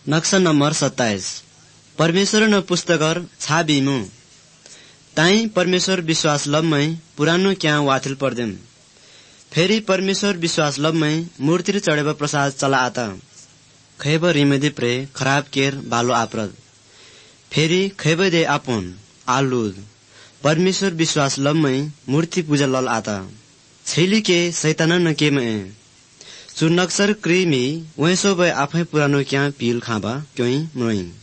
नक्शा नंबर 27 परमेश्वर न पुस्तकर छाबिमु ताई परमेश्वर विश्वास लबमै पुरानो क्या वाथिल पर्देम फेरि परमेश्वर विश्वास लबमै मूर्ति चढेब प्रसाद चला आता खैब रिमेदि प्रे खराब केर बालो आप्रद फेरि खैब दे आपोन आलुद परमेश्वर विश्वास लबमै मूर्ति पूजा लल आता छैली के शैतान न के में चुनक्सर क्रिमी वैसो भए आफै पुरानो क्या पिल खाबा क्यों मोइन